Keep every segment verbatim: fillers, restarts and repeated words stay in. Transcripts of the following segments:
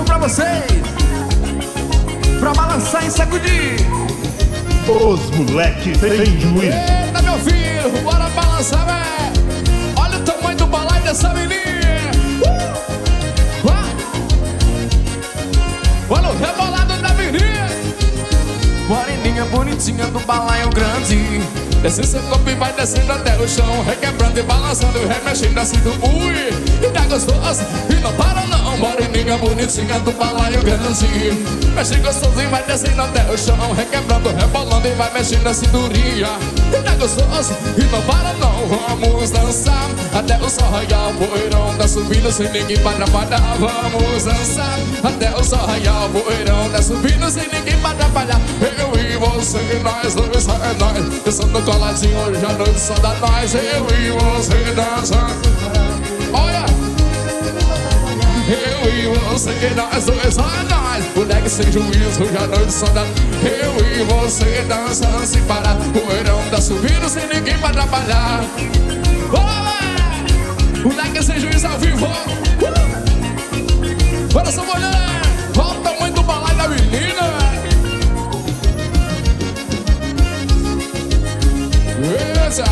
pra vocês, pra balançar e sacudir. Os moleques sem juízo. Eita, meu filho, bora balançar, véi. Olha o tamanho do balaio dessa menina. uh! Olha o rebolado da menina. Moreninha bonitinha do balaio grande. Desce seu corpo e vai descendo até o chão, requebrando e balançando e remexendo assim do ui. E tá gostoso e não para não. Moreninha bonitinha do balaio grande. Mexe gostoso e vai descendo até o chão, requebrando, rebolando e vai mexendo a cinturinha. E tá gostoso e não para não. Vamos dançar até o sol raiar. O poeirão tá subindo sem ninguém pra atrapalhar. Vamos dançar até o sol raiar. O poeirão tá subindo sem ninguém pra atrapalhar. Eu e você, nós dois, é nós. Dançando coladinho, hoje a noite só dá nós. Eu e você dançando. Olha! Eu e você, nós dois, é nós. Moleque sem juízo, hoje a noite só dá. Eu e você dançando sem parar. O poeirão tá subindo sem ninguém pra atrapalhar. Olha! Moleque sem juízo ao vivo. uh! Bora essa mulher! Olha o tamanho do balaio da menina. Eita!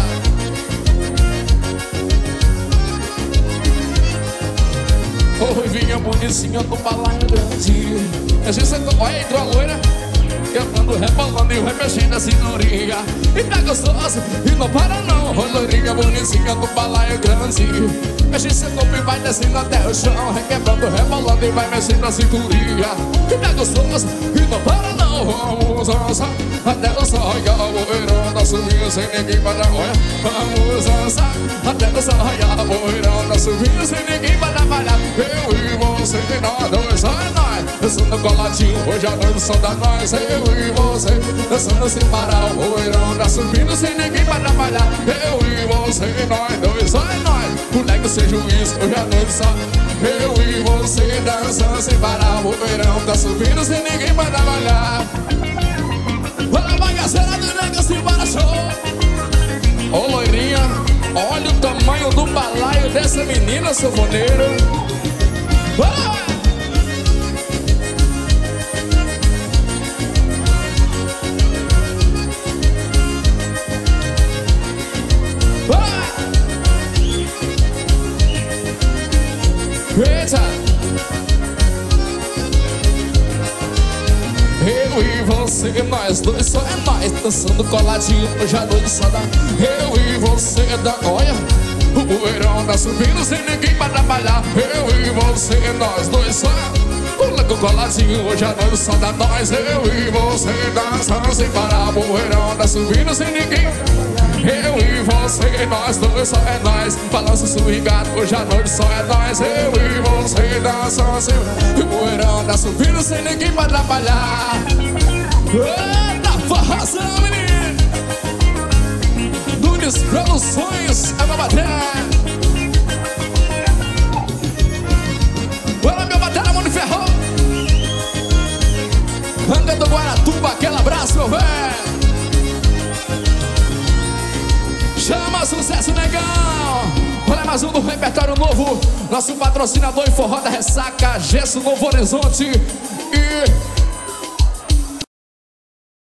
Oi, vinha bonitinha do balaio grande. A gente sentou, olha, entrou a loira, cantando, rebolando e remexendo a cinturinha. E tá gostoso e não para não. Oi, loirinha bonitinha do balaio grande. A gente sentou e vai descendo até o chão, requebrando, rebolando e vai mexendo a cinturinha. E tá gostoso e não para não. Vamos dançar até o sol raiar. O poeirão tá subindo sem ninguém pra dar olha. Vamos dançar até o sol raiar. O poeirão tá subindo sem ninguém pra trabalhar. Eu e você, nós dois, é nós. Dançando coladinho, hoje a noite só dá nós. Eu e você, dançando sem parar. O poeirão tá subindo sem ninguém pra trabalhar. Eu e você, nós dois, é nós. Moleque sem juízo, hoje a noite só. Eu e você, dançando sem parar. O poeirão tá subindo sem ninguém pra trabalhar. Olha a bagaceira do negócio se para show. Ô loirinha, olha o tamanho do balaio dessa menina sanfoneira. Olha! Eita! Eu e você, nós dois, só é nós. Dançando coladinho, hoje a noite só dá. Eu e você, da olha. O poeirão tá subindo sem ninguém pra trabalhar. Eu e você, nós dois, só pula com coladinho, hoje a noite só dá nós. Eu e você, dançando sem parar. O poeirão tá subindo sem ninguém. Eu e você, nós dois, só é nós. Balança swingado, hoje a noite só é nós. Eu e você, dançando sem parar. O poeirão tá subindo sem ninguém pra trabalhar. Eita, forrazão, menino! Nunes Produções, é pra bater. Bora, meu bater na mão de ferro. Anga do Guaratuba, aquele abraço, meu velho. Chama sucesso, negão. Olha mais um do repertório novo. Nosso patrocinador em forró da ressaca, Gesso Novo Horizonte. E